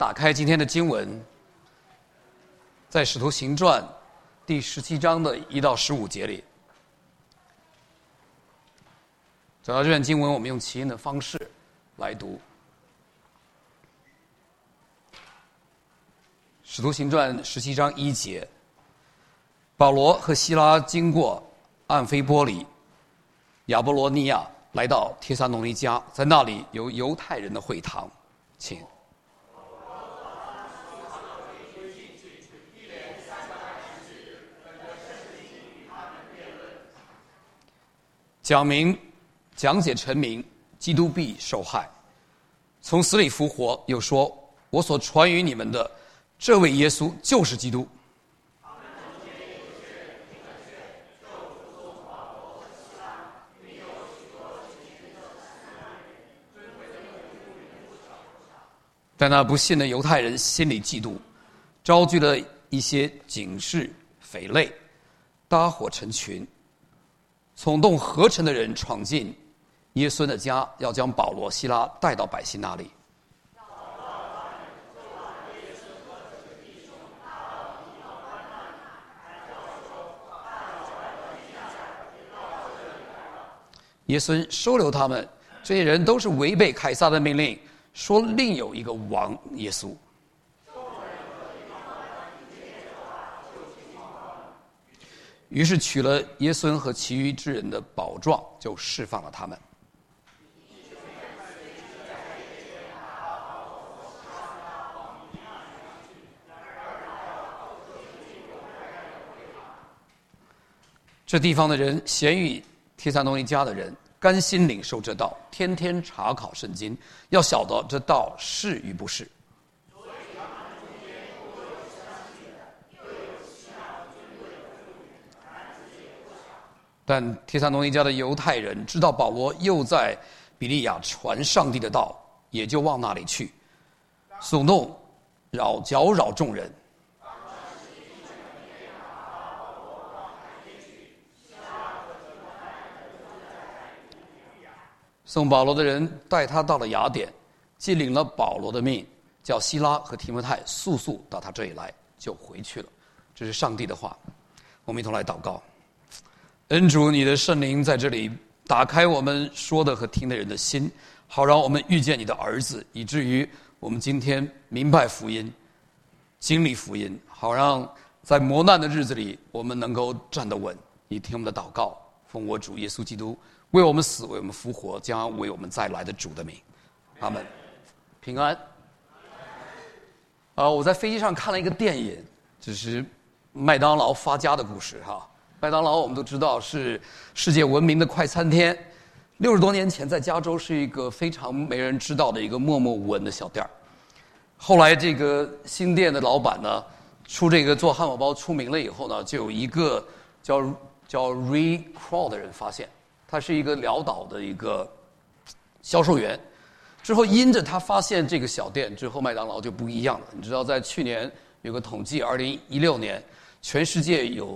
打开今天的经文，在《使徒行传》第17章的1到15节里，找到这段经文，我们用起音的方式来读。《使徒行传》17章1节，保罗和希拉经过暗非波里、亚波罗尼亚，来到帖撒罗尼迦，在那里有犹太人的会堂，请。讲解陈明，基督必受害，从死里复活，又说：我所传于你们的这位耶稣就是基督。但那不信的犹太人心里嫉妒，招聚了一些警士匪类，搭伙成群，耸动合城的人闯进耶稣的家，要将保罗、希拉带到百姓那里。耶稣收留他们，这些人都是违背凯撒的命令，说另有一个王耶稣。于是取了耶稣和其余之人的宝状，就释放了他们。这地方的人咸于帖撒罗尼迦的人，甘心领受这道，天天查考圣经，要晓得这道是与不是。但帖撒罗尼迦的犹太人知道保罗又在比利亚传上帝的道，也就往那里去，耸动搅扰众人。送保罗的人带他到了雅典，既领了保罗的命，叫希拉和提摩太速到他这里来，就回去了。这是上帝的话，我们一同来祷告。恩主，你的圣灵在这里打开我们说的和听的人的心，好让我们遇见你的儿子，以至于我们今天明白福音，经历福音，好让在磨难的日子里我们能够站得稳。你听我们的祷告，奉我主耶稣基督为我们死，为我们复活，将为我们再来的主的名，阿们。平安。我在飞机上看了一个电影，就是麦当劳发家的故事哈。麦当劳我们都知道是世界闻名的快餐店，60多年前在加州是一个非常没人知道的一个默默无闻的小店。后来这个新店的老板呢，出这个做汉堡包出名了以后呢，就有一个叫 Ray Kroc 的人发现，他是一个潦倒的一个销售员。之后因着他发现这个小店之后，麦当劳就不一样了。你知道在去年有个统计，2016年全世界有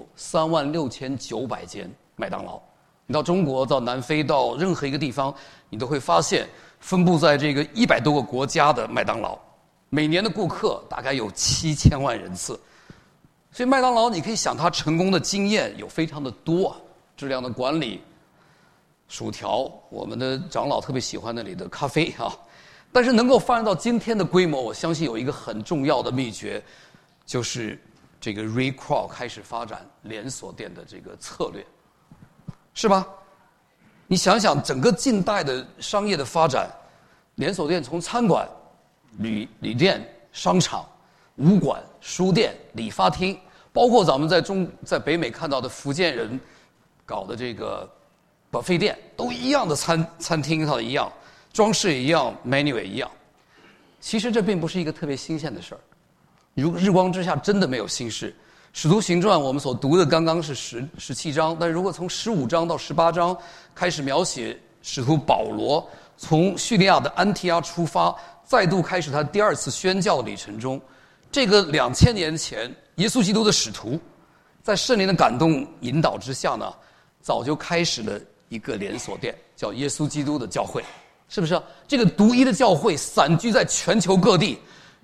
36900间麦当劳。你到中国、到南非、到任何一个地方，你都会发现分布在这个100多个国家的麦当劳，每年的顾客大概有7000万人次。所以麦当劳你可以想它成功的经验有非常的多，质量的管理、薯条，我们的长老特别喜欢那里的咖啡啊。但是能够发展到今天的规模，我相信有一个很重要的秘诀，就是这个 Ray Kroc 开始发展连锁店的这个策略，是吧？你想想整个近代的商业的发展，连锁店从餐馆、旅店、商场、武馆、书店、理发厅，包括咱们在北美看到的福建人搞的这个buffet店，都一样的餐厅，它一样，装饰也一样， menu 也一样。其实这并不是一个特别新鲜的事儿。如日光之下真的没有新事。使徒行传我们所读的刚刚是17章，但如果从15章到18章开始描写使徒保罗从叙利亚的安提阿出发，再度开始他第2次宣教的旅程中，这个2000年前耶稣基督的使徒在圣灵的感动引导之下呢，早就开始了一个连锁店，叫耶稣基督的教会，是不是？这个独一的教会散居在全球各地，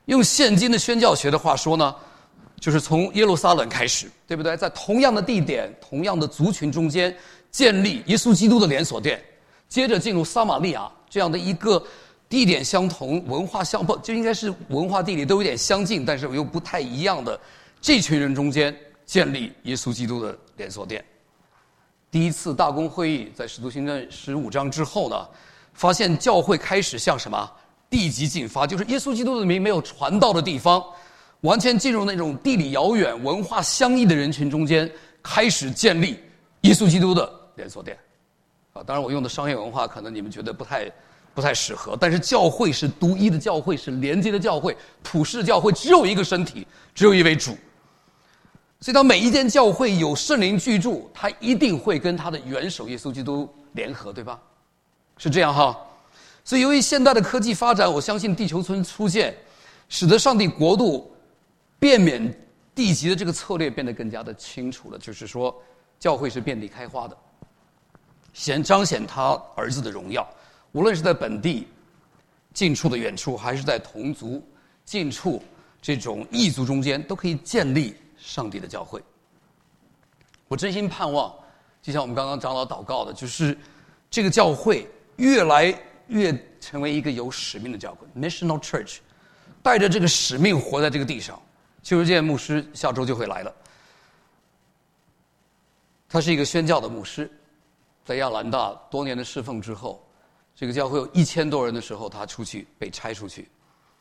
用现今的宣教学的话说呢，就是从耶路撒冷开始，对不对？在同样的地点、同样的族群中间建立耶稣基督的连锁店，接着进入撒玛利亚这样的一个地点相同、文化不就应该是文化地理都有点相近，但是又不太一样的这群人中间建立耶稣基督的连锁店。第一次大公会议在使徒行传15章之后呢，发现教会开始向什么地极进发，就是耶稣基督的名没有传到的地方，完全进入那种地理遥远、文化相异的人群中间，开始建立耶稣基督的连锁店。当然我用的商业文化可能你们觉得不太适合，但是教会是独一的教会，是连接的教会，普世的教会，只有一个身体，只有一位主。所以当每一间教会有圣灵居住，他一定会跟他的元首耶稣基督联合，对吧？是这样哈。所以由于现代的科技发展，我相信地球村出现，使得上帝国度变免地级的这个策略变得更加的清楚了，就是说教会是遍地开花的，彰显他儿子的荣耀，无论是在本地近处的远处，还是在同族近处这种异族中间，都可以建立上帝的教会。我真心盼望，就像我们刚刚长老祷告的，就是这个教会越来越成为一个有使命的教会 ，missional church， 带着这个使命活在这个地上。邱世健牧师下周就会来了，他是一个宣教的牧师，在亚兰大多年的侍奉之后，这个教会有1000多人的时候，他出去被拆出去。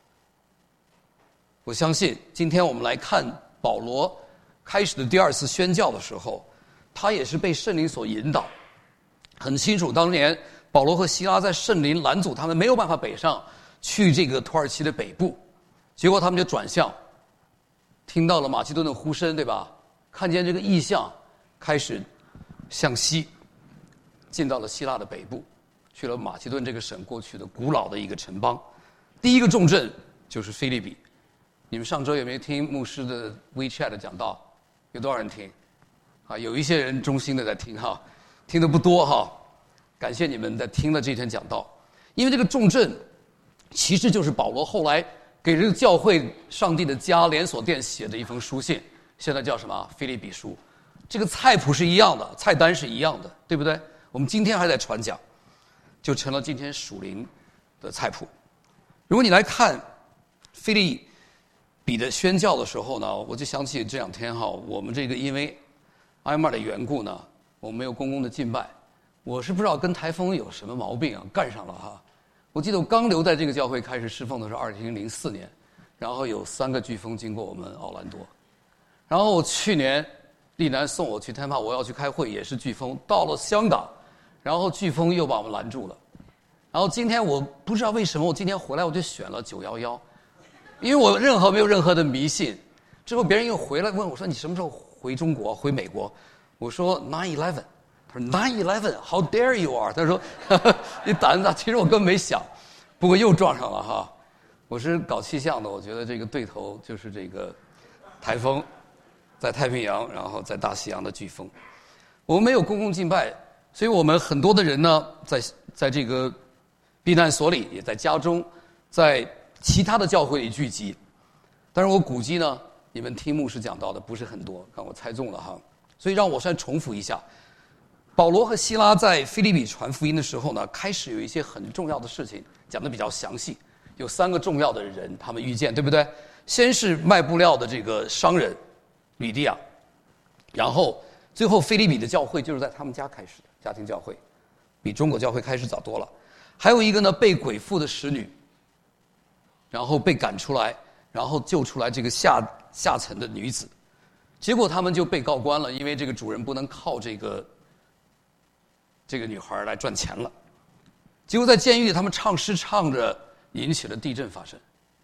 我相信今天我们来看保罗开始的第2次宣教的时候，他也是被圣灵所引导。很清楚，当年保罗和希拉在圣灵拦阻他们没有办法北上去这个土耳其的北部，结果他们就转向，听到了马其顿的呼声，对吧？看见这个异象，开始向西，进到了希腊的北部，去了马其顿这个省过去的古老的一个城邦。第一个重镇就是腓立比。你们上周有没有听牧师的 WeChat 讲道？有多少人听？有一些人忠心的在听哈，听的不多哈。感谢你们在听了这天讲道，因为这个重镇其实就是保罗后来给这个教会上帝的家连锁店写的一封书信，现在叫什么？腓立比书。这个菜谱是一样的，菜单是一样的，对不对？我们今天还在传讲，就成了今天属灵的菜谱。如果你来看腓立比的宣教的时候呢，我就想起这2天哈，我们这个因为艾玛的缘故呢，我们没有公共的敬拜。我是不知道跟台风有什么毛病啊，干上了哈。我记得我刚留在这个教会开始侍奉的是2004年，然后有3个飓风经过我们奥兰多，然后我去年丽南送我去Tampa，我要去开会也是飓风，到了香港，然后飓风又把我们拦住了。然后今天我不知道为什么，我今天回来我就选了911，因为我没有任何的迷信。之后别人又回来问我说：“你什么时候回中国？回美国？”我说：“9/11。”他说 9/11 How dare you are？ 他说你胆子大。其实我根本没想，不过又撞上了哈。我是搞气象的，我觉得这个对头就是这个台风，在太平洋，然后在大西洋的飓风。我们没有公共敬拜，所以我们很多的人呢，在这个避难所里，也在家中，在其他的教会里聚集。但是我估计呢，你们听牧师讲到的不是很多，看我猜中了哈。所以让我先重复一下。保罗和希拉在腓立比传福音的时候呢，开始有一些很重要的事情，讲得比较详细。有3个重要的人，他们遇见，对不对？先是卖布料的这个商人吕地亚，然后最后腓立比的教会就是在他们家开始的家庭教会，比中国教会开始早多了。还有一个呢，被鬼附的使女，然后被赶出来，然后救出来这个下层的女子，结果他们就被告关了，因为这个主人不能靠这个女孩来赚钱了。结果在监狱里他们唱诗唱着，引起了地震发生。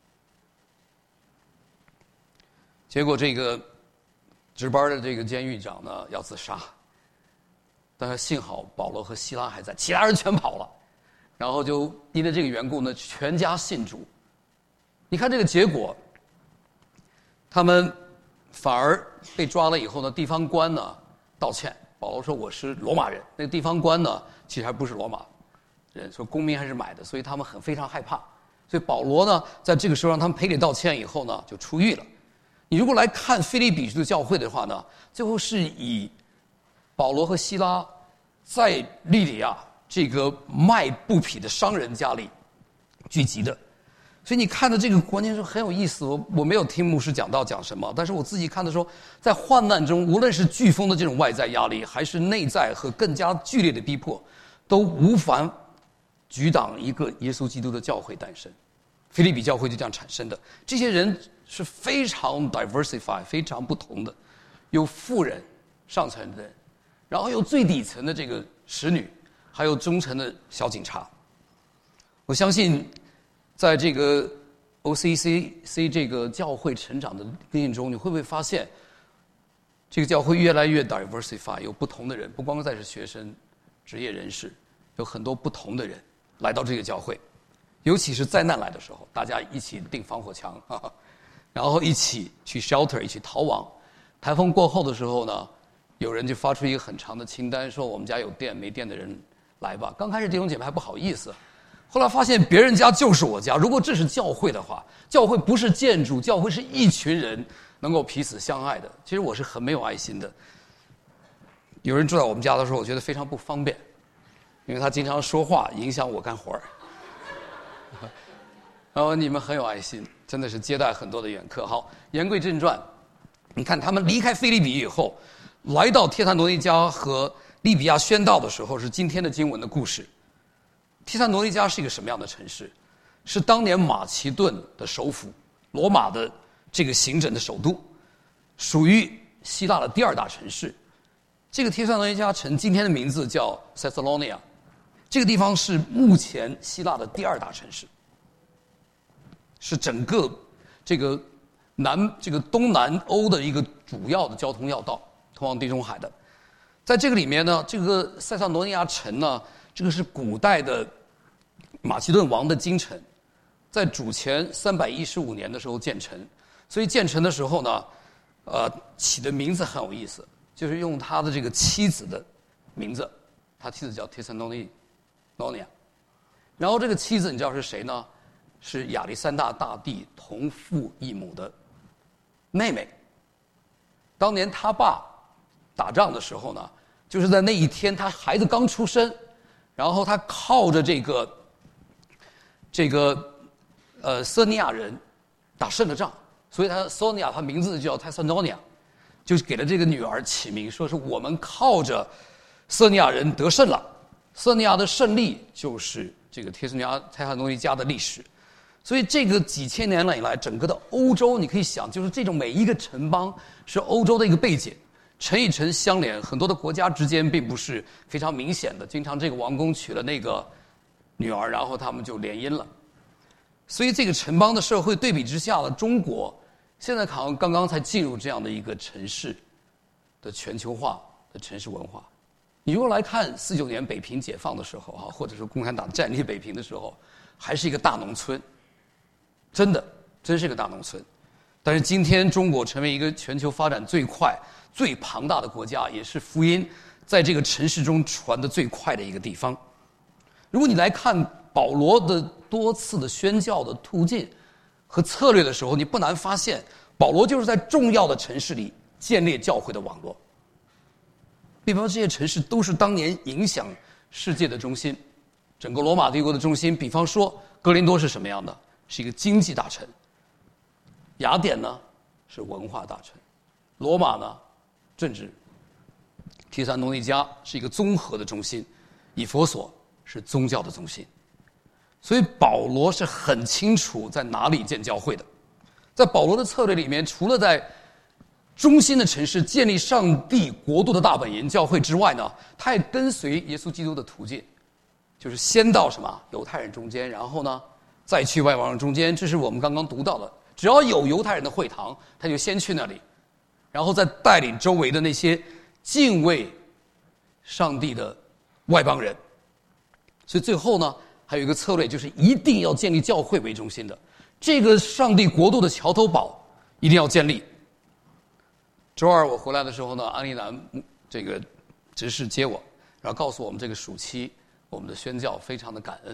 结果这个值班的这个监狱长呢要自杀，但是幸好保罗和希拉还在，其他人全跑了，然后就因为这个缘故呢，全家信主。你看这个结果，他们反而被抓了以后呢，地方官呢道歉。保罗说我是罗马人，那个地方官呢其实还不是罗马人，说公民还是买的，所以他们非常害怕。 所以保罗呢，在这个时候让他们赔礼道歉以后呢，就出狱了。你如果来看腓立比的教会的话呢，最后是以保罗和希拉在利里亚这个卖布匹的商人家里聚集的。所以你看的这个关键是很有意思，我没有听牧师讲什么，但是我自己看的时候，在患难中，无论是飓风的这种外在压力，还是内在和更加剧烈的逼迫，都无法阻挡一个耶稣基督的教会诞生。腓立比教会就这样产生的。这些人是非常 diversify， 非常不同的，有富人、上层的人，然后有最底层的这个使女，还有中层的小警察。我相信在这个 OCC 这个教会成长的经验中，你会不会发现这个教会越来越 diversify， 有不同的人，不光再是学生、职业人士，有很多不同的人来到这个教会。尤其是灾难来的时候，大家一起订防火墙，然后一起去 shelter， 一起逃亡。台风过后的时候呢，有人就发出一个很长的清单，说我们家有电没电的人来吧。刚开始弟兄姐妹还不好意思，后来发现别人家就是我家。如果这是教会的话，教会不是建筑，教会是一群人能够彼此相爱的。其实我是很没有爱心的。有人住在我们家的时候，我觉得非常不方便，因为他经常说话影响我干活儿。然后你们很有爱心，真的是接待很多的远客。好，言归正传，你看他们离开腓立比以后，来到帖撒罗尼迦和利比亚宣道的时候，是今天的经文的故事。帖撒罗尼迦是一个什么样的城市？是当年马其顿的首府，罗马的这个行政的首都，属于希腊的第二大城市。这个帖撒罗尼迦城今天的名字叫 Thessalonia， 这个地方是目前希腊的第二大城市，是整个这个东南欧的一个主要的交通要道，通往地中海的。在这个里面呢，这个塞萨罗尼亚城呢，这个是古代的马其顿王的京城，在主前315年的时候建成。所以建成的时候呢，起的名字很有意思，就是用他的这个妻子的名字，他妻子叫帖撒罗尼亚。然后这个妻子你知道是谁呢？是亚历山大大帝同父异母的妹妹。当年他爸打仗的时候呢，就是在那一天他孩子刚出生，然后他靠着这个色尼亚人打胜了仗，所以他索尼亚他名字叫泰萨诺尼亚，就是给了这个女儿起名，说是我们靠着色尼亚人得胜了。色尼亚的胜利就是这个帖撒罗尼迦的历史。所以这个几千年以来，整个的欧洲，你可以想，就是这种每一个城邦是欧洲的一个背景，城与城相连，很多的国家之间并不是非常明显的，经常这个王公娶了那个女儿，然后他们就联姻了。所以这个城邦的社会对比之下呢，中国现在好像刚刚才进入这样的一个城市的全球化的城市文化。你如果来看49年北平解放的时候啊，或者说共产党占领北平的时候，还是一个大农村。真是个大农村。但是今天中国成为一个全球发展最快、最庞大的国家，也是福音在这个城市中传得最快的一个地方。如果你来看保罗的多次的宣教的途径和策略的时候，你不难发现，保罗就是在重要的城市里建立教会的网络。比方说这些城市都是当年影响世界的中心，整个罗马帝国的中心。比方说哥林多是什么样的？是一个经济大城。雅典呢是文化大城，罗马呢政治，帖撒罗尼迦是一个综合的中心，以弗所是宗教的中心。所以保罗是很清楚在哪里建教会的。在保罗的策略里面，除了在中心的城市建立上帝国度的大本营教会之外呢，他也跟随耶稣基督的途径，就是先到什么犹太人中间，然后呢再去外邦人中间。这是我们刚刚读到的，只要有犹太人的会堂，他就先去那里，然后再带领周围的那些敬畏上帝的外邦人。所以最后呢，还有一个策略，就是一定要建立教会为中心的，这个上帝国度的桥头堡一定要建立。周二我回来的时候呢，安利南这个执事接我，然后告诉我们这个暑期我们的宣教非常的感恩。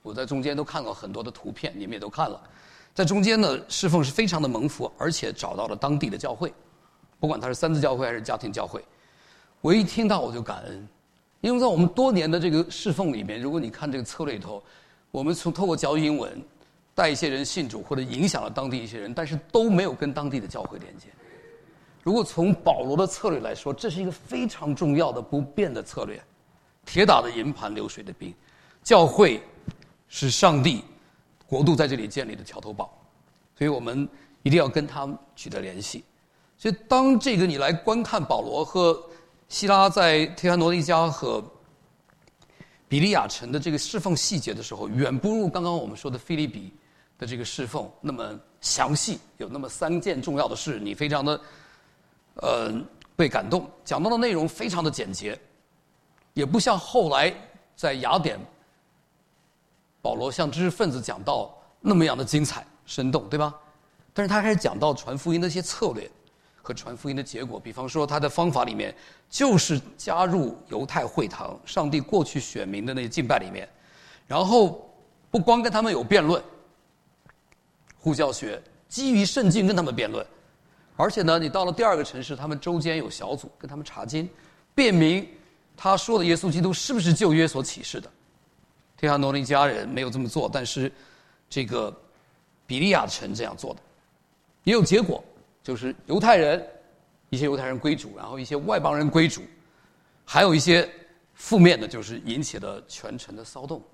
我在中间都看过很多的图片，你们也都看了。在中间呢，侍奉是非常的蒙福，而且找到了当地的教会，不管它是三自教会还是家庭教会。我一听到我就感恩，因为在我们多年的这个侍奉里面，如果你看这个策略里头，我们透过教英文带一些人信主，或者影响了当地一些人，但是都没有跟当地的教会连接。如果从保罗的策略来说，这是一个非常重要的不变的策略，铁打的营盘流水的兵，教会是上帝国度在这里建立的桥头堡，所以我们一定要跟他们取得联系。所以当这个你来观看保罗和希拉在帖撒罗尼迦和比利亚城的这个侍奉细节的时候，远不如刚刚我们说的腓立比的这个侍奉那么详细，有那么3件重要的事，你非常的被感动。讲到的内容非常的简洁，也不像后来在雅典保罗向知识分子讲道那么样的精彩生动，对吧？但是他开始讲到传福音的一些策略和传福音的结果，比方说他的方法里面就是加入犹太会堂上帝过去选民的那些敬拜里面，然后不光跟他们有辩论互教学，基于圣经跟他们辩论，而且呢你到了第2个城市，他们周间有小组跟他们查经，辨明他说的耶稣基督是不是旧约所启示的。帖撒罗尼迦人没有这么做，但是这个比利亚城这样做的，也有结果，就是犹太人一些犹太人归主，然后一些外邦人归主，还有一些负面的，就是引起了全城的骚动。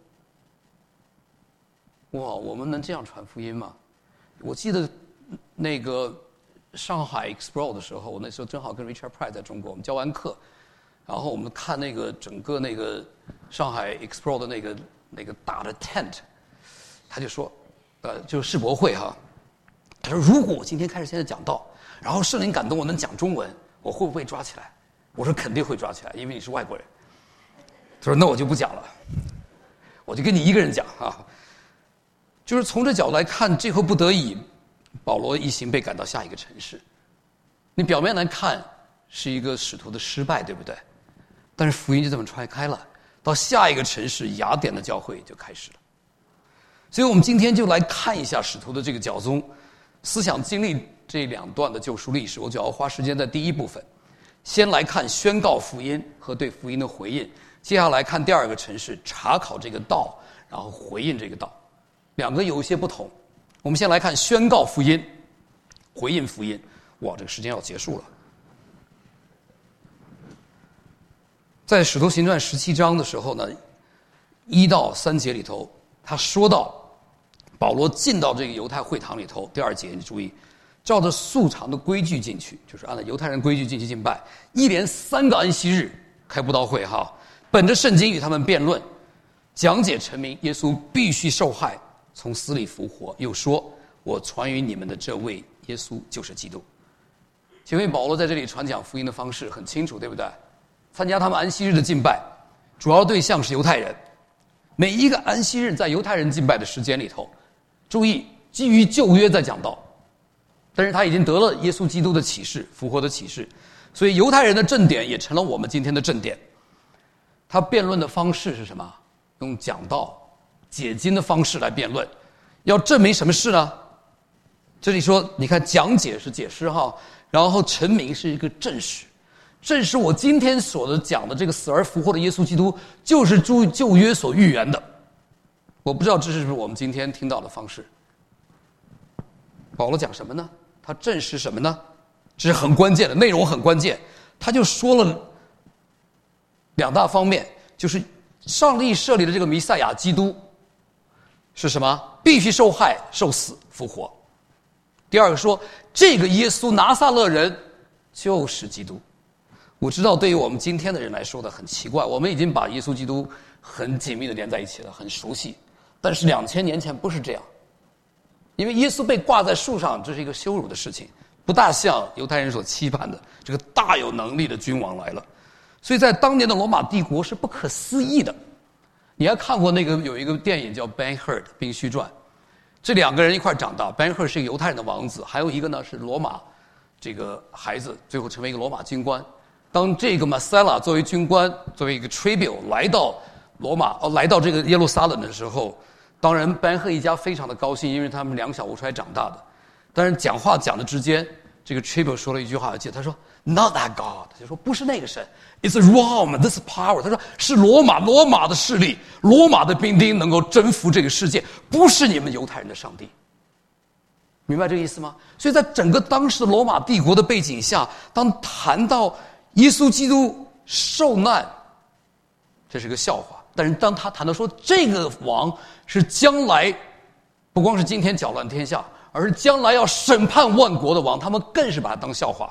哇，我们能这样传福音吗？我记得那个上海 Explore 的时候，我那时候正好跟 Richard Price 在中国，我们教完课，然后我们看那个整个那个上海 Explore 的那个大的 tent， 他就说，就是世博会哈，他说如果我今天开始现在讲道，然后圣灵感动我能讲中文，我会不会抓起来？我说肯定会抓起来，因为你是外国人。他说那我就不讲了，我就跟你一个人讲啊。就是从这角度来看，最后不得已，保罗一行被赶到下一个城市。你表面来看是一个使徒的失败，对不对？但是福音就这么传开了，到下一个城市雅典的教会就开始了。所以我们今天就来看一下使徒的这个教宗思想经历这2段的救赎历史。我就要花时间在第一部分，先来看宣告福音和对福音的回应，接下来看第2个城市查考这个道，然后回应这个道，两个有一些不同。我们先来看宣告福音，回应福音。哇，这个时间要结束了。在使徒行传17章的时候呢，1到3节里头，他说到保罗进到这个犹太会堂里头，第2节你注意，照着素常的规矩进去，就是按照犹太人规矩进去敬拜，一连3个安息日开布道会哈，本着圣经与他们辩论，讲解陈明耶稣必须受害，从死里复活，又说我传于你们的这位耶稣就是基督。请问保罗在这里传讲福音的方式很清楚，对不对？参加他们安息日的敬拜，主要对象是犹太人。每一个安息日在犹太人敬拜的时间里头，注意基于旧约在讲道，但是他已经得了耶稣基督的启示，复活的启示，所以犹太人的正典也成了我们今天的正典。他辩论的方式是什么？用讲道解经的方式来辩论，要证明什么事呢？这里说你看讲解是解释哈，然后陈明是一个证实，证实我今天所讲的这个死而复活的耶稣基督就是旧约所预言的。我不知道这是不是我们今天听到的方式。保罗讲什么呢？他证实什么呢？这是很关键的内容，很关键。他就说了2大方面，就是上帝设立的这个弥赛亚基督是什么？必须受害、受死、复活。第2个说这个耶稣拿撒勒人就是基督。我知道对于我们今天的人来说的很奇怪，我们已经把耶稣基督很紧密的连在一起了，很熟悉，但是2000年前不是这样。因为耶稣被挂在树上，这是一个羞辱的事情，不大像犹太人所期盼的这个大有能力的君王来了。所以在当年的罗马帝国是不可思议的。你还看过那个有一个电影叫 Ben-Hur 冰须传，这2个人一块长大， Ben-Hur 是一个犹太人的王子，还有一个呢是罗马这个孩子，最后成为一个罗马军官。当这个 Marcella 作为军官，作为一个 tribune 来到罗马，来到这个耶路撒冷的时候， 当然班赫一家非常的高兴，因为他们两小无猜长大的。但是讲话讲的之间，这个 Tribble 说了一句话，我记得他说 Not that God， 他就说不是那个神 ，It's Rome, this power。他说是罗马的势力，罗马的兵丁能够征服这个世界，不是你们犹太人的上帝。明白这个意思吗？所以在整个当时的罗马帝国的背景下，当谈到耶稣基督受难，这是个笑话。但是当他谈到说这个王是将来不光是今天搅乱天下，而是将来要审判万国的王，他们更是把它当笑话，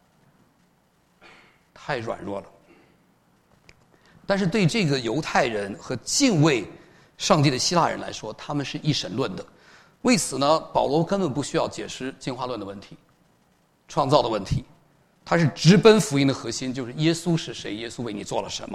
太软弱了。但是对这个犹太人和敬畏上帝的希腊人来说，他们是一神论的。为此呢，保罗根本不需要解释进化论的问题、创造的问题，他是直奔福音的核心，就是耶稣是谁，耶稣为你做了什么。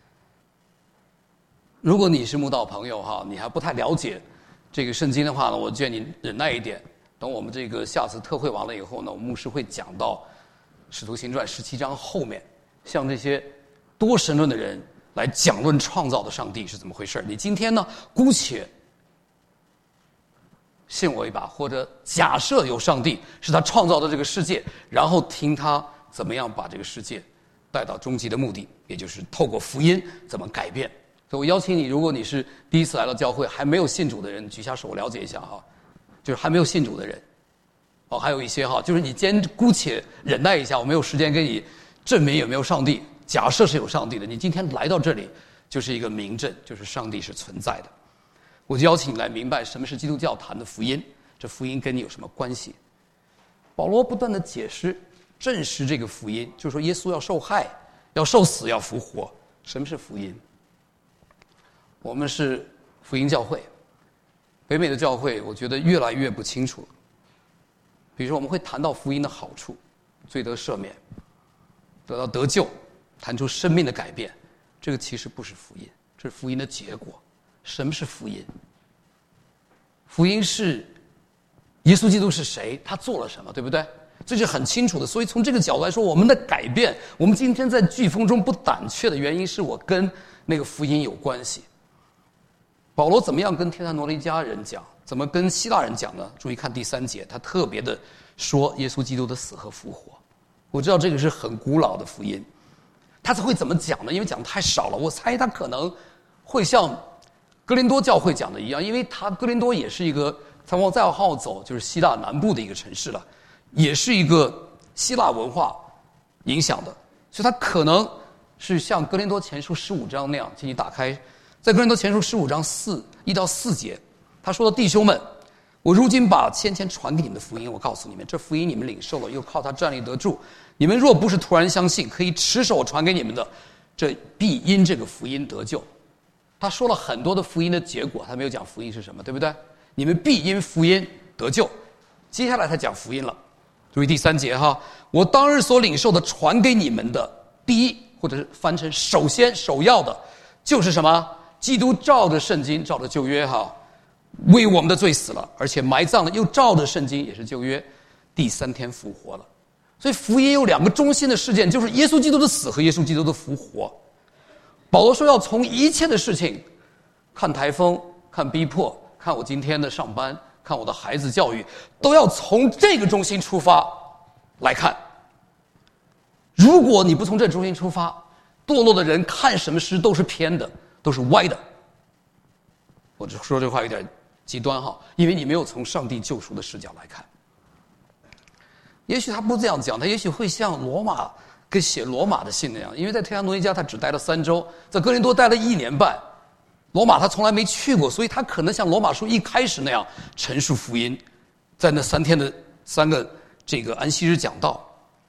如果你是慕道朋友哈，你还不太了解这个圣经的话呢，我建议你忍耐一点。等我们这个下次特会完了以后呢，我们牧师会讲到《使徒行传》17章后面，像这些多神论的人来讲论创造的上帝是怎么回事。你今天呢，姑且信我一把，或者假设有上帝是他创造的这个世界，然后听他怎么样把这个世界带到终极的目的，也就是透过福音怎么改变。所以我邀请你，如果你是第一次来到教会还没有信主的人，举下手我了解一下哈，就是还没有信主的人。还有一些哈，就是你姑且忍耐一下，我没有时间给你证明有没有上帝，假设是有上帝的，你今天来到这里就是一个明证，就是上帝是存在的。我就邀请你来明白什么是基督教谈的福音，这福音跟你有什么关系。保罗不断的解释证实这个福音，就是说耶稣要受害，要受死，要复活。什么是福音？我们是福音教会，北美的教会我觉得越来越不清楚了。比如说我们会谈到福音的好处，罪得赦免，得到得救，谈出生命的改变，这个其实不是福音，这是福音的结果。什么是福音？福音是耶稣基督是谁，他做了什么，对不对？这是很清楚的。所以从这个角度来说，我们的改变，我们今天在飓风中不胆怯的原因，是我跟那个福音有关系。保罗怎么样跟帖撒罗尼迦人讲，怎么跟希腊人讲呢？注意看第3节，他特别的说耶稣基督的死和复活。我知道这个是很古老的福音，他会怎么讲呢？因为讲太少了，我猜他可能会像哥林多教会讲的一样，因为哥林多也是一个再往后走就是希腊南部的一个城市了，也是一个希腊文化影响的，所以他可能是像哥林多前书15章那样，请你打开在哥林多前书15章1到4节，他说的弟兄们，我如今把先前传给你们的福音，我告诉你们，这福音你们领受了，又靠他站立得住。你们若不是突然相信，可以持守传给你们的，这必因这个福音得救。他说了很多的福音的结果，他没有讲福音是什么，对不对？你们必因福音得救。接下来他讲福音了，注意第3节哈，我当日所领受的传给你们的第一，或者是翻成首先首要的，就是什么？基督照着圣经，照着旧约哈，为我们的罪死了，而且埋葬了，又照着圣经，也是旧约，第3天复活了。所以福音有2个中心的事件，就是耶稣基督的死和耶稣基督的复活。保罗说要从一切的事情，看台风，看逼迫，看我今天的上班，看我的孩子教育，都要从这个中心出发来看。如果你不从这中心出发，堕落的人看什么事都是偏的，都是歪的。我说这话有点极端哈，因为你没有从上帝救赎的视角来看。也许他不这样讲，他也许会像罗马跟写罗马的信那样，因为在帖撒罗尼迦他只待了3周，在哥林多待了1年半，罗马他从来没去过，所以他可能像罗马书一开始那样陈述福音，在那3天的3个这个安息日讲道。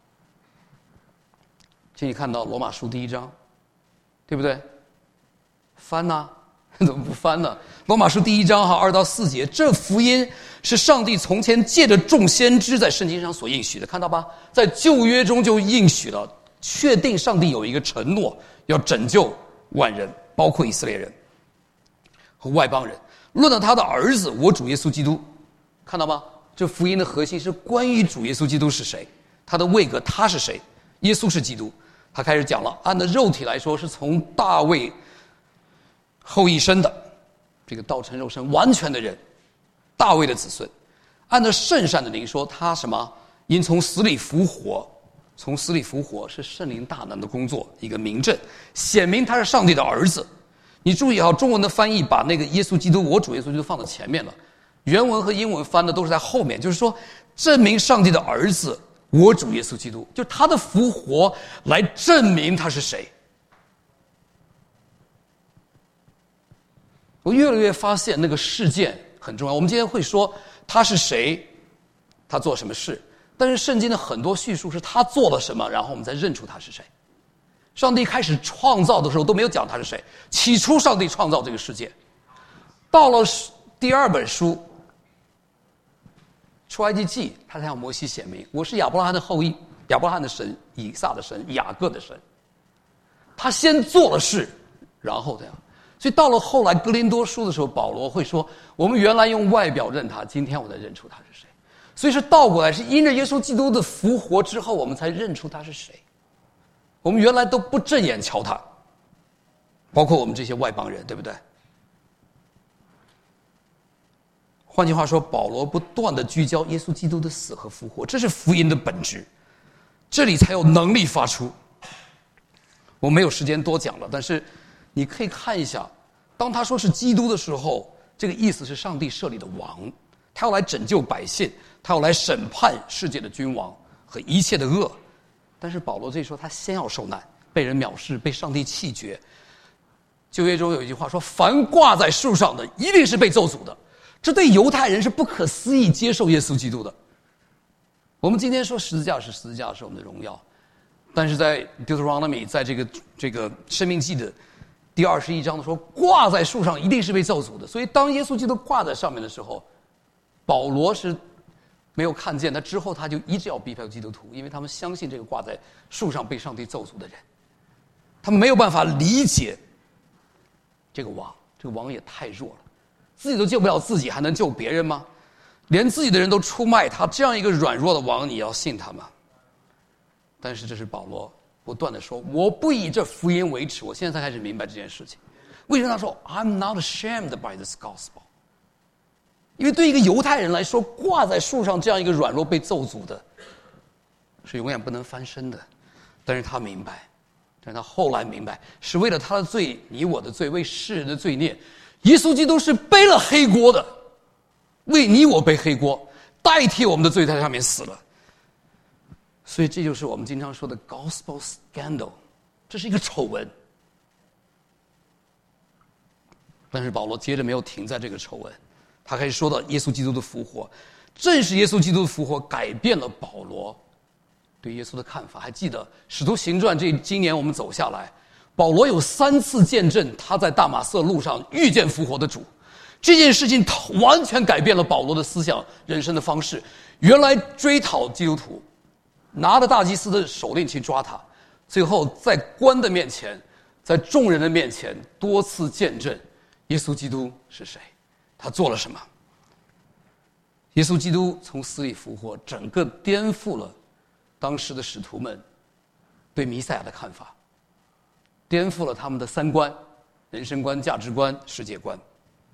请你看到罗马书第1章，对不对？翻啊，怎么不翻呢？罗马书第1章2到4节，这福音是上帝从前借着众先知在圣经上所应许的，看到吧？在旧约中就应许了，确定上帝有一个承诺，要拯救万人，包括以色列人和外邦人。论到他的儿子，我主耶稣基督，看到吗？这福音的核心是关于主耶稣基督是谁，他的位格他是谁，耶稣是基督。他开始讲了，按照肉体来说，是从大卫后裔生的， 这个道成肉身完全的人，大卫的子孙。按照圣善的灵说，他什么？因从死里复活，从死里复活是圣灵大能的工作，一个明证，显明他是上帝的儿子。你注意中文的翻译把那个耶稣基督，我主耶稣基督放到前面了，原文和英文翻的都是在后面，就是说证明上帝的儿子，我主耶稣基督，就是他的复活来证明他是谁。我越来越发现那个事件很重要。我们今天会说他是谁，他做什么事，但是圣经的很多叙述是他做了什么，然后我们再认出他是谁。上帝开始创造的时候都没有讲他是谁，起初上帝创造这个世界，到了第2本书出埃及记，他才向摩西显明，我是亚伯拉罕的后裔，亚伯拉罕的神，以撒的神，雅各的神。他先做了事，然后这样。所以到了后来哥林多书的时候，保罗会说，我们原来用外表认他，今天我才认出他是谁。所以是倒过来，是因着耶稣基督的复活之后，我们才认出他是谁。我们原来都不正眼瞧他，包括我们这些外邦人，对不对？换句话说，保罗不断的聚焦耶稣基督的死和复活，这是福音的本质，这里才有能力发出。我没有时间多讲了，但是你可以看一下，当他说是基督的时候，这个意思是上帝设立的王，他要来拯救百姓，他要来审判世界的君王和一切的恶。但是保罗这里说，他先要受难，被人藐视，被上帝弃绝。旧约中有一句话说，凡挂在树上的一定是被咒诅的。这对犹太人是不可思议接受耶稣基督的。我们今天说十字架是我们的荣耀，但是在 Deuteronomy， 在这个申命记的第21章的说，挂在树上一定是被咒诅的。所以当耶稣基督挂在上面的时候，保罗是没有看见，他之后他就一直要逼迫基督徒，因为他们相信这个挂在树上被上帝咒诅的人，他们没有办法理解这个王也太弱了，自己都救不了自己，还能救别人吗？连自己的人都出卖他，这样一个软弱的王，你要信他吗？但是这是保罗不断的说，我不以这福音为耻。我现在才开始明白这件事情。为什么他说 I'm not ashamed by this gospel？因为对一个犹太人来说，挂在树上这样一个软弱被咒诅的，是永远不能翻身的。但是他明白，但是他后来明白，是为了他的罪，你我的罪，为世人的罪孽，耶稣基督是背了黑锅的，为你我背黑锅，代替我们的罪在上面死了。所以这就是我们经常说的 gospel scandal， 这是一个丑闻。但是保罗接着没有停在这个丑闻，他开始说到耶稣基督的复活。正是耶稣基督的复活改变了保罗对耶稣的看法。还记得使徒行传今年我们走下来，保罗有3次见证他在大马色路上遇见复活的主，这件事情完全改变了保罗的思想人生的方式。原来追讨基督徒，拿着大祭司的手令去抓他，最后在官的面前，在众人的面前多次见证耶稣基督是谁，他做了什么。耶稣基督从死里复活，整个颠覆了当时的使徒们对弥赛亚的看法，颠覆了他们的三观、人生观、价值观、世界观。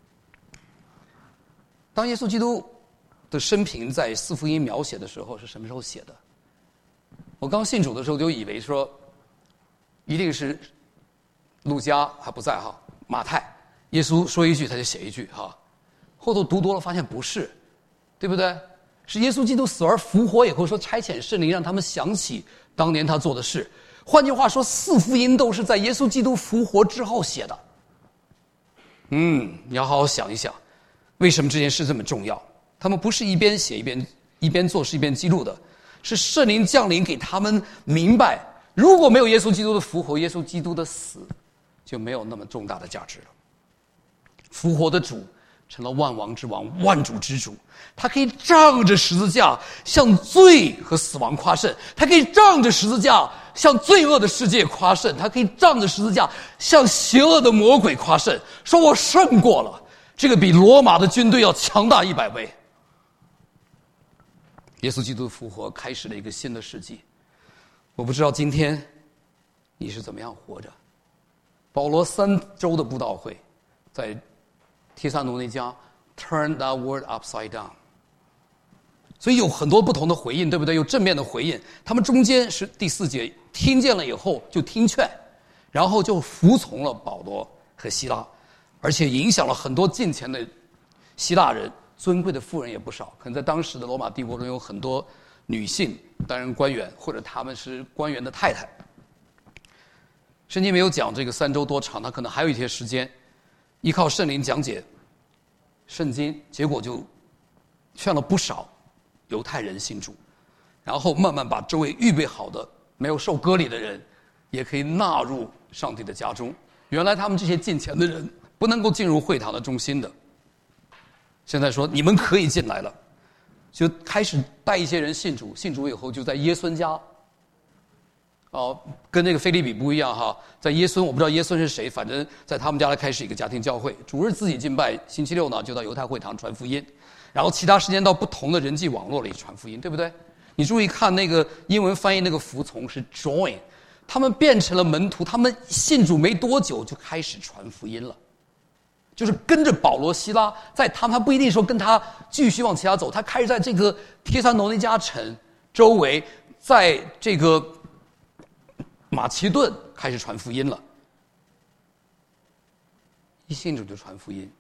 当耶稣基督的生平在四福音描写的时候，是什么时候写的？我刚信主的时候就以为说一定是路加还不在哈，马太，耶稣说一句他就写一句哈。后头读多了发现不是，对不对？是耶稣基督死而复活以后说差遣圣灵让他们想起当年他做的事。换句话说，四福音都是在耶稣基督复活之后写的。你要好好想一想，为什么这件事这么重要？他们不是一边写一边做事一边记录的，是圣灵降临给他们明白，如果没有耶稣基督的复活，耶稣基督的死就没有那么重大的价值了。复活的主成了万王之王，万主之主，他可以仗着十字架向罪和死亡夸胜，他可以仗着十字架向罪恶的世界夸胜，他可以仗着十字架向邪恶的魔鬼夸胜，说我胜过了，这个比罗马的军队要强大100倍。耶稣基督的复活开始了一个新的世纪。我不知道今天你是怎么样活着。保罗3周的布道会，在帖撒罗尼迦 turn that word upside down。所以有很多不同的回应，对不对？有正面的回应，他们中间是第4节，听见了以后就听劝，然后就服从了保罗和希拉，而且影响了很多近前的希腊人，尊贵的妇人也不少。可能在当时的罗马帝国中有很多女性担任官员，或者他们是官员的太太。圣经没有讲这个3周多长，他可能还有一些时间，依靠圣灵讲解圣经，结果就劝了不少犹太人信主，然后慢慢把周围预备好的没有受割礼的人也可以纳入上帝的家中。原来他们这些进前的人不能够进入会堂的中心的，现在说你们可以进来了，就开始带一些人信主，信主以后就在耶孙家，跟那个腓立比不一样哈，在耶孙我不知道耶孙是谁，反正在他们家来开始一个家庭教会，主日自己敬拜，星期六呢就到犹太会堂传福音，然后其他时间到不同的人际网络里传福音，对不对？你注意看那个英文翻译那个服从是 join， 他们变成了门徒，他们信主没多久就开始传福音了，就是跟着保罗希拉，在他不一定说跟他继续往其他走，他开始在这个帖撒罗尼迦城周围，在这个马其顿开始传福音了，一信主就传福音。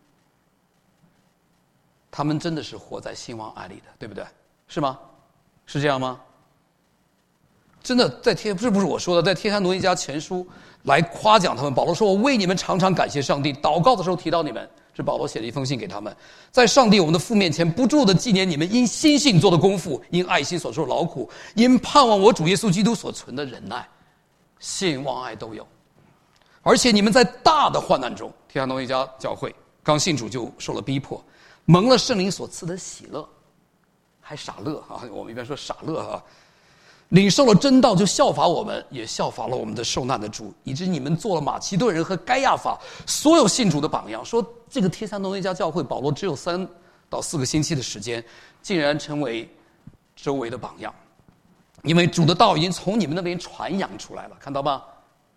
他们真的是活在兴旺爱里的，对不对？是吗？是这样吗？真的在这不是我说的，在帖撒罗尼迦前书来夸奖他们。保罗说：“我为你们常常感谢上帝，祷告的时候提到你们。”是保罗写的一封信给他们，在上帝我们的父面前不住的纪念你们因心性做的功夫，因爱心所受的劳苦，因盼望我主耶稣基督所存的忍耐，信望爱都有。而且你们在大的患难中，帖撒罗尼迦教会刚信主就受了逼迫，蒙了圣灵所赐的喜乐，还傻乐啊！我们一般说傻乐啊，领受了真道就效法我们，也效法了我们的受难的主，以致你们做了马其顿人和该亚法所有信主的榜样。说这个帖撒罗尼迦教会，保罗只有3到4个星期的时间，竟然成为周围的榜样，因为主的道已经从你们那边传扬出来了，看到吗？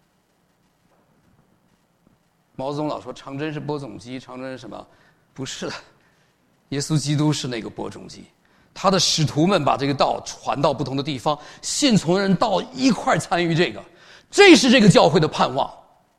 毛泽东老说长征是播种机，长征是什么？不是的，耶稣基督是那个播种机，他的使徒们把这个道传到不同的地方，信从人到一块参与这个，这是这个教会的盼望。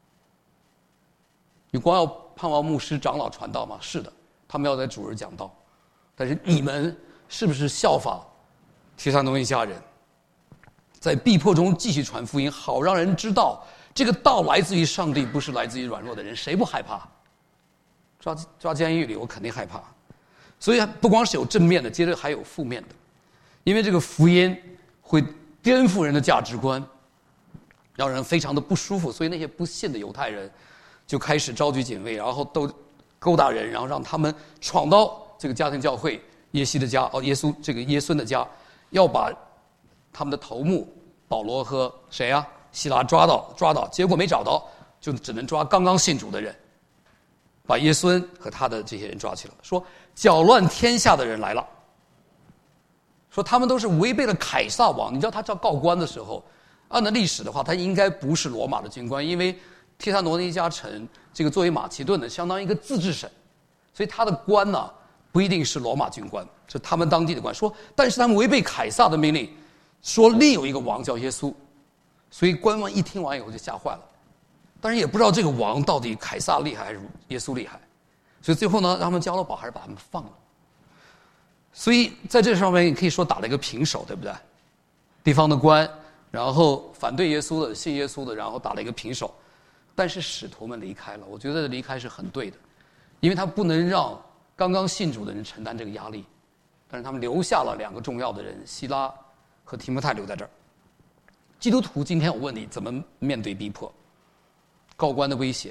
你光要盼望牧师长老传道吗？是的，他们要在主日讲道，但是你们是不是效法帖撒罗尼迦人，在逼迫中继续传福音，好让人知道这个道来自于上帝，不是来自于软弱的人。谁不害怕？抓监狱里我肯定害怕。所以不光是有正面的，接着还有负面的，因为这个福音会颠覆人的价值观，让人非常的不舒服，所以那些不信的犹太人就开始召集警卫，然后都勾搭人，然后让他们闯到这个家庭教会耶稣的家，耶孙的家，要把他们的头目保罗和谁啊希拉抓到，结果没找到，就只能抓刚刚信主的人，把耶孙和他的这些人抓起来了，说搅乱天下的人来了，说他们都是违背了凯撒王。你知道他叫告官的时候，按照历史的话，他应该不是罗马的军官，因为帖撒罗尼迦城这个作为马其顿的相当于一个自治省，所以他的官呢不一定是罗马军官，是他们当地的官。说但是他们违背凯撒的命令，说另有一个王叫耶稣，所以官王一听完以后就吓坏了，但是也不知道这个王到底凯撒厉害还是耶稣厉害，所以最后呢让他们交了保，还是把他们放了。所以在这上面可以说打了一个平手，对不对？地方的官，然后反对耶稣的信耶稣的，然后打了一个平手。但是使徒们离开了，我觉得离开是很对的，因为他不能让刚刚信主的人承担这个压力，但是他们留下了2个重要的人，希拉和提摩太留在这儿。基督徒今天我问你怎么面对逼迫，告官的威胁。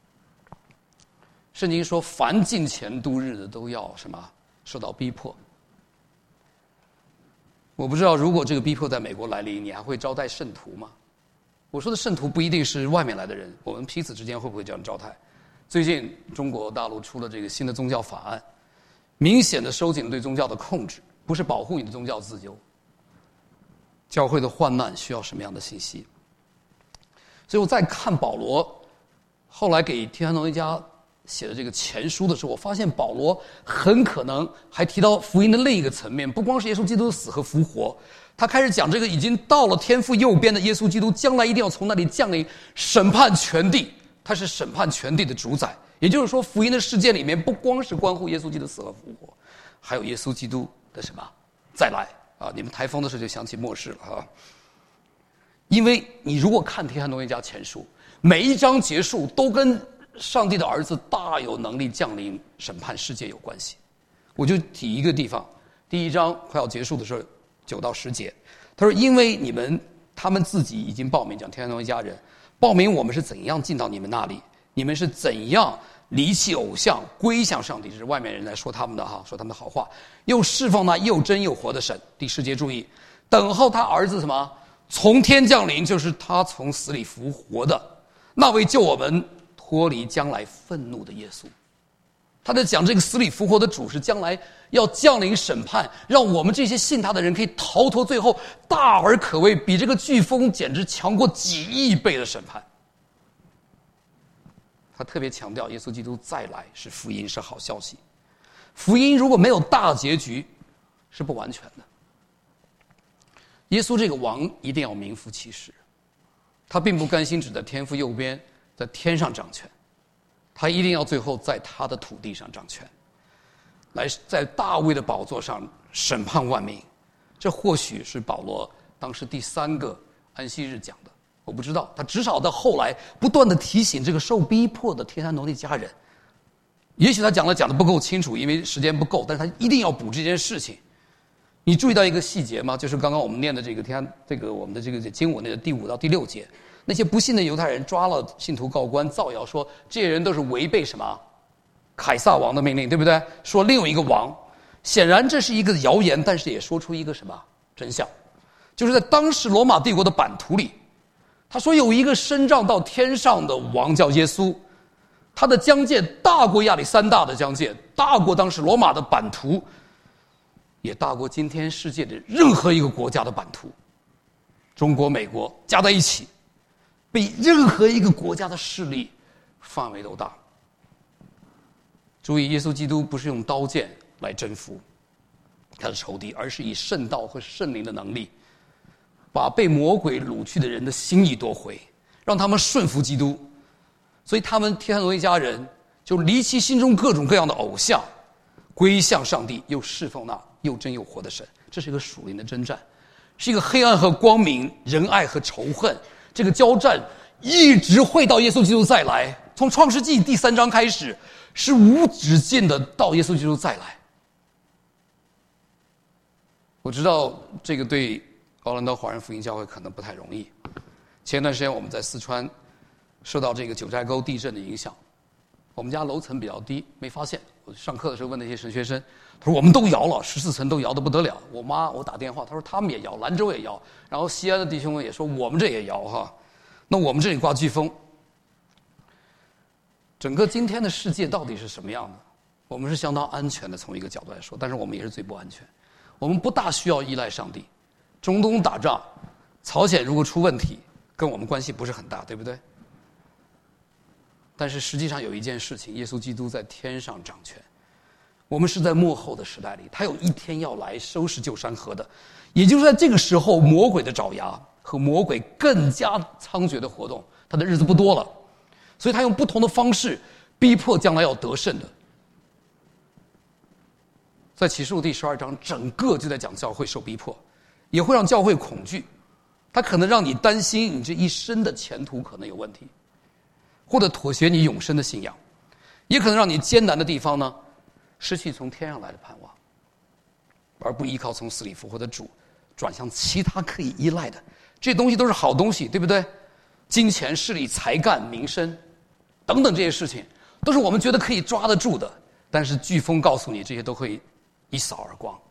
圣经说凡敬虔度日的都要什么？受到逼迫。我不知道如果这个逼迫在美国来临，你还会招待圣徒吗？我说的圣徒不一定是外面来的人，我们彼此之间会不会这样招待？最近中国大陆出了这个新的宗教法案，明显的收紧对宗教的控制，不是保护你的宗教自由。教会的患难需要什么样的信息？所以我再看保罗后来给帖撒罗尼迦写的这个前书的时候，我发现保罗很可能还提到福音的另一个层面，不光是耶稣基督的死和复活，他开始讲这个已经到了天父右边的耶稣基督，将来一定要从那里降临审判全地，他是审判全地的主宰。也就是说，福音的事件里面不光是关乎耶稣基督的死和复活，还有耶稣基督的什么再来啊！你们台风的时候就想起末世了啊。因为你如果看提摩太家前书，每一章结束都跟上帝的儿子大有能力降临审判世界有关系。我就提一个地方，第一章快要结束的时候9到10节，他说因为他们自己已经报名，讲提摩太家人报名我们是怎样进到你们那里，你们是怎样离弃偶像归向上帝，这是外面人来说他们的说他们的好话，又侍奉那又真又活的神。第10节注意，等候他儿子什么从天降临，就是他从死里复活的那位救我们脱离将来愤怒的耶稣。他在讲这个死里复活的主是将来要降临审判，让我们这些信他的人可以逃脱最后大而可畏，比这个飓风简直强过几亿倍的审判。他特别强调耶稣基督再来是福音，是好消息。福音如果没有大结局是不完全的。耶稣这个王一定要名副其实，他并不甘心只在天父右边在天上掌权，他一定要最后在他的土地上掌权，来在大卫的宝座上审判万民。这或许是保罗当时第3个安息日讲的，我不知道，他至少到后来不断的提醒这个受逼迫的提摩太家人。也许他讲的不够清楚，因为时间不够，但是他一定要补这件事情。你注意到一个细节吗？就是刚刚我们念的我们的这个经文的第5到第6节，那些不信的犹太人抓了信徒告官，造谣说这些人都是违背什么凯撒王的命令，对不对？说另有一个王，显然这是一个谣言，但是也说出一个什么真相，就是在当时罗马帝国的版图里，他说有一个升帐到天上的王叫耶稣，他的疆界大过亚历山大的疆界，大过当时罗马的版图，也大过今天世界的任何一个国家的版图。中国、美国加在一起，比任何一个国家的势力范围都大。注意，耶稣基督不是用刀剑来征服他的仇敌，而是以圣道和圣灵的能力，把被魔鬼掳去的人的心意夺回，让他们顺服基督。所以他们提摩太家人就离弃心中各种各样的偶像，归向上帝，又侍奉那又真又活的神。这是一个属灵的征战，是一个黑暗和光明、仁爱和仇恨这个交战，一直会到耶稣基督再来。从创世纪第3章开始，是无止境的到耶稣基督再来。我知道这个对奥兰多华人福音教会可能不太容易。前段时间我们在四川受到这个九寨沟地震的影响，我们家楼层比较低，没发现。我上课的时候问那些神学生，他说我们都摇了，14层都摇得不得了。我打电话，他说他们也摇，兰州也摇，然后西安的弟兄们也说我们这也摇哈。那我们这里刮飓风，整个今天的世界到底是什么样的？我们是相当安全的，从一个角度来说，但是我们也是最不安全。我们不大需要依赖上帝。中东打仗，朝鲜如果出问题，跟我们关系不是很大，对不对？但是实际上有一件事情，耶稣基督在天上掌权，我们是在末后的时代里，他有一天要来收拾旧山河的，也就是在这个时候，魔鬼的爪牙和魔鬼更加猖獗的活动，他的日子不多了，所以他用不同的方式逼迫将来要得胜的。在启示录第12章，整个就在讲教会受逼迫，也会让教会恐惧，他可能让你担心你这一生的前途可能有问题，或者妥协你永生的信仰，也可能让你艰难的地方呢，失去从天上来的盼望，而不依靠从死里复活的主，转向其他可以依赖的。这些东西都是好东西，对不对？金钱、势力、才干、名声等等这些事情，都是我们觉得可以抓得住的，但是飓风告诉你，这些都会一扫而光。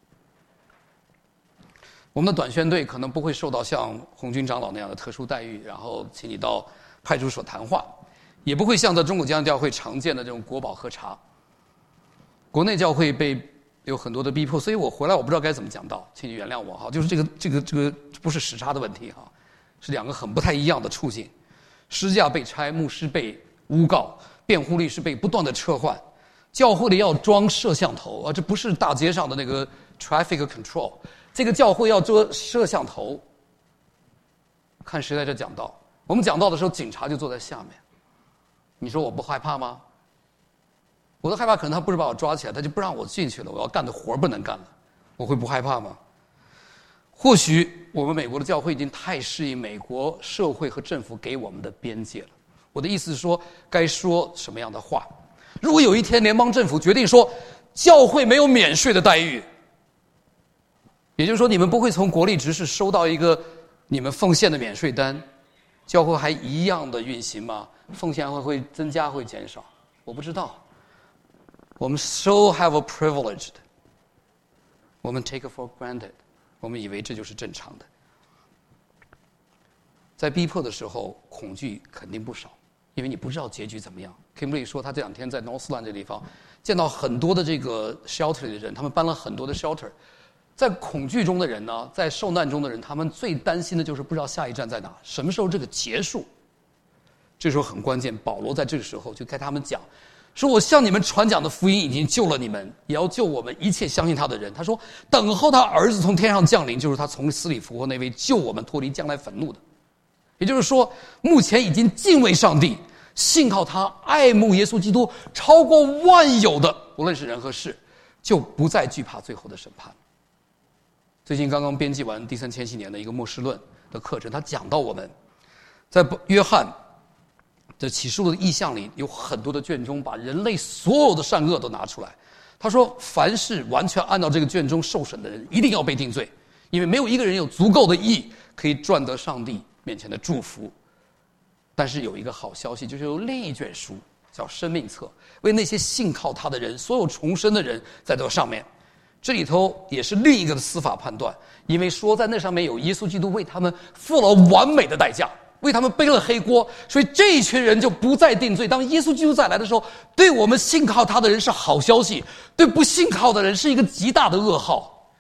我们的短宣队可能不会受到像红军长老那样的特殊待遇，然后请你到派出所谈话，也不会像在中国江教会常见的这种国宝喝茶。国内教会有很多的逼迫，所以我回来我不知道该怎么讲道，请你原谅我哈。就是这个不是时差的问题哈，是两个很不太一样的处境。支架被拆，牧师被诬告，辩护律师被不断的撤换，教会里要装摄像头啊，这不是大街上的那个 traffic control， 这个教会要装摄像头，看谁在这讲道。我们讲道的时候，警察就坐在下面，你说我不害怕吗？我的害怕可能他不是把我抓起来，他就不让我进去了，我要干的活不能干了，我会不害怕吗？或许我们美国的教会已经太适应美国社会和政府给我们的边界了。我的意思是说，该说什么样的话。如果有一天联邦政府决定说教会没有免税的待遇，也就是说你们不会从国立执事收到一个你们奉献的免税单，教会还一样的运行吗？奉献会增加会减少？我不知道。我们 so have a privileged， 我们 take it for granted， 我们以为这就是正常的。在逼迫的时候，恐惧肯定不少，因为你不知道结局怎么样。Kimberly 说，他这2天在 Northland 这地方见到很多的这个 shelter 里的人，他们搬了很多的 shelter。在恐惧中的人呢，在受难中的人，他们最担心的就是不知道下一站在哪，什么时候这个结束。这时候很关键，保罗在这个时候就跟他们讲，说我向你们传讲的福音已经救了你们，也要救我们一切相信他的人。他说，等候他儿子从天上降临，就是他从死里复活那位救我们脱离将来愤怒的。也就是说，目前已经敬畏上帝，信靠他，爱慕耶稣基督，超过万有的，无论是人和事，就不再惧怕最后的审判。最近刚刚编辑完第3千禧年的一个末世论的课程，他讲到我们在约翰的启示录的意象里，有很多的卷宗把人类所有的善恶都拿出来。他说，凡是完全按照这个卷宗受审的人，一定要被定罪，因为没有一个人有足够的义可以赚得上帝面前的祝福。但是有一个好消息，就是有另一卷书叫生命册，为那些信靠他的人，所有重生的人在这上面。这里头也是另一个的司法判断，因为说在那上面有耶稣基督为他们付了完美的代价，为他们背了黑锅，所以这一群人就不再定罪。当耶稣基督再来的时候，对我们信靠他的人是好消息，对不信靠的人是一个极大的噩耗。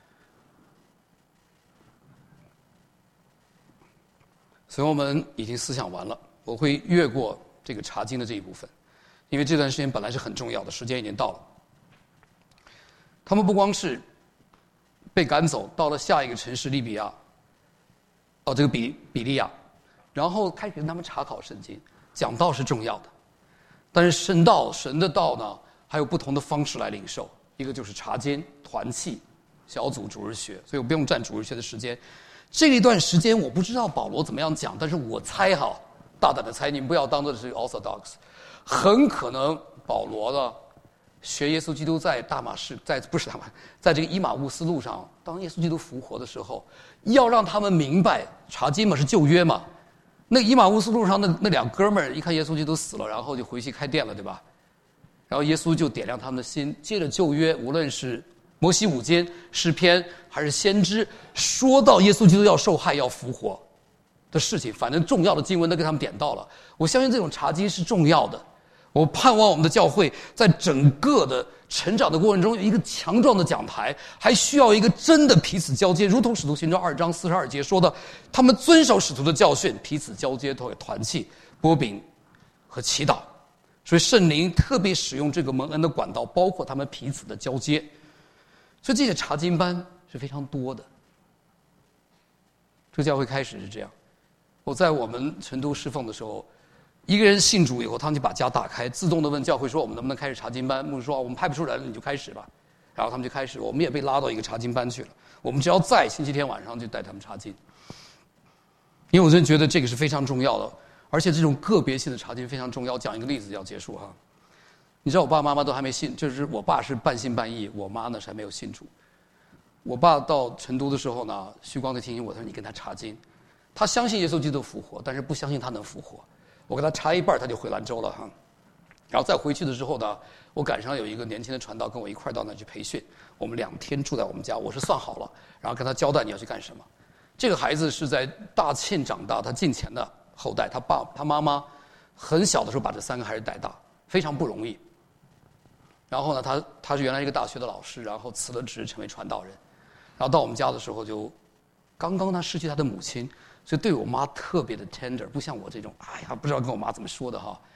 所以我们已经思想完了，我会越过这个查经的这一部分，因为这段时间本来是很重要的，时间已经到了。他们不光是被赶走到了下一个城市利比亚，这个比利亚，然后开始跟他们查考圣经，讲道是重要的，但是神的道呢，还有不同的方式来领受，一个就是查经、团契、小组、主日学，所以我不用占主日学的时间。这一段时间我不知道保罗怎么样讲，但是我猜大胆的猜，你们不要当作是 orthodox， 很可能保罗呢学耶稣基督在在这个以马忤斯路上，当耶稣基督复活的时候，要让他们明白查经嘛，是旧约嘛。那以马忤斯路上那2哥们儿一看耶稣基督死了，然后就回去开店了，对吧？然后耶稣就点亮他们的心，接着旧约，无论是摩西五经、诗篇还是先知，说到耶稣基督要受害要复活的事情，反正重要的经文都给他们点到了。我相信这种查经是重要的。我盼望我们的教会在整个的成长的过程中有一个强壮的讲台，还需要一个真的彼此交接，如同使徒行传2章42节说的，他们遵守使徒的教训，彼此交接，团契、擘饼和祈祷。所以圣灵特别使用这个蒙恩的管道，包括他们彼此的交接。所以这些查经班是非常多的。这个教会开始是这样。我在我们成都侍奉的时候，一个人信主以后，他们就把家打开，自动的问教会说，我们能不能开始查经班？牧师说，我们派不出人，你就开始吧。然后他们就开始，我们也被拉到一个查经班去了。我们只要在星期天晚上就带他们查经，因为我真觉得这个是非常重要的，而且这种个别性的查经非常重要。讲一个例子要结束哈。你知道我爸爸妈妈都还没信，就是我爸是半信半疑，我妈呢是还没有信主。我爸到成都的时候呢，徐光就提醒我，他说你跟他查经，他相信耶稣基督复活，但是不相信他能复活。我给他查一半，他就回兰州了哈。然后再回去的时候呢，我赶上有一个年轻的传道跟我一块到那去培训，我们2天住在我们家，我是算好了，然后跟他交代你要去干什么。这个孩子是在大庆长大，他近前的后代，他妈妈很小的时候把这3个孩子带大，非常不容易。然后呢，他是原来一个大学的老师，然后辞了职成为传道人。然后到我们家的时候，就刚刚他失去他的母亲，所以对我妈特别的 tender， 不像我这种不知道跟我妈怎么说的哈。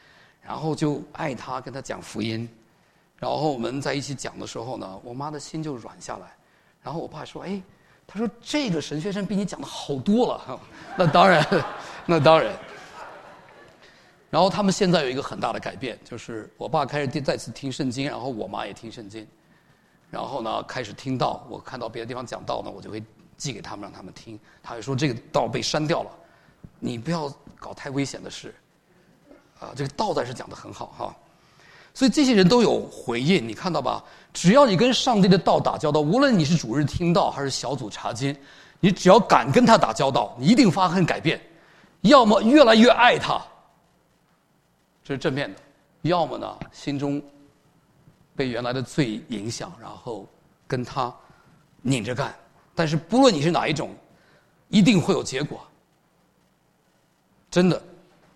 然后就爱他，跟他讲福音。然后我们在一起讲的时候呢，我妈的心就软下来。然后我爸说：“哎，他说这个神学生比你讲的好多了。”那当然，那当然。然后他们现在有一个很大的改变，就是我爸开始再次听圣经，然后我妈也听圣经。然后呢，开始听道，我看到别的地方讲道呢，我就会寄给他们让他们听。他会说这个道被删掉了，你不要搞太危险的事。这个道在是讲得很好哈。所以这些人都有回应，你看到吧？只要你跟上帝的道打交道，无论你是主日听道还是小组查经，你只要敢跟他打交道，你一定发生改变。要么越来越爱他，这是正面的；要么呢，心中被原来的罪影响，然后跟他拧着干。但是不论你是哪一种，一定会有结果。真的，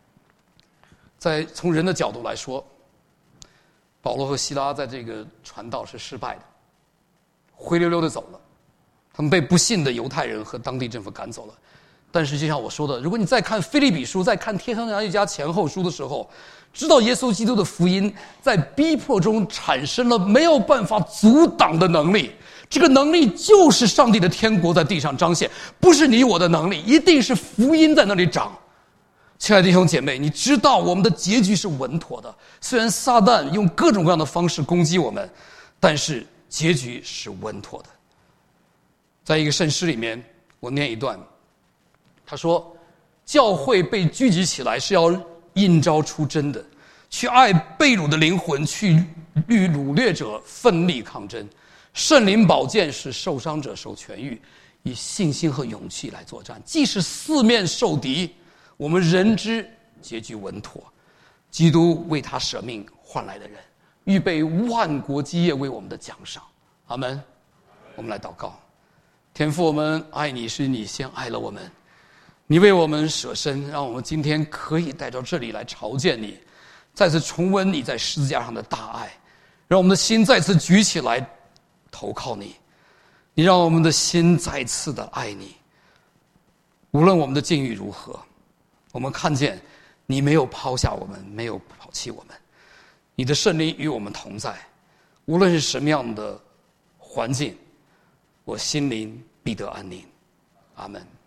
从人的角度来说，保罗和希拉在这个传道是失败的，灰溜溜的走了，他们被不信的犹太人和当地政府赶走了。但是就像我说的，如果你再看腓立比书，再看帖撒罗尼迦前后书的时候，知道耶稣基督的福音在逼迫中产生了没有办法阻挡的能力，这个能力就是上帝的天国在地上彰显，不是你我的能力，一定是福音在那里长。亲爱的弟兄姐妹，你知道我们的结局是稳妥的，虽然撒旦用各种各样的方式攻击我们，但是结局是稳妥的。在一个圣诗里面，我念一段，他说，教会被聚集起来是要应召出征的，去爱被掳的灵魂，去与掳掠者奋力抗争。圣灵宝剑使受伤者受痊愈，以信心和勇气来作战，即使四面受敌，我们人之结局稳妥。基督为他舍命换来的人，预备万国基业为我们的奖赏。阿们。我们来祷告。天父，我们爱你，是你先爱了我们，你为我们舍身，让我们今天可以带到这里来朝见你，再次重温你在十字架上的大爱，让我们的心再次举起来投靠你。你让我们的心再次的爱你，无论我们的境遇如何，我们看见你没有抛下我们，没有抛弃我们，你的圣灵与我们同在，无论是什么样的环境，我心灵必得安宁。阿们。